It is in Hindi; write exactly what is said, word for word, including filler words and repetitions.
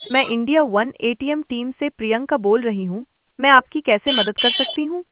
मैं इंडिया वन एटीएम टीम से प्रियंका बोल रही हूँ। मैं आपकी कैसे मदद कर सकती हूँ?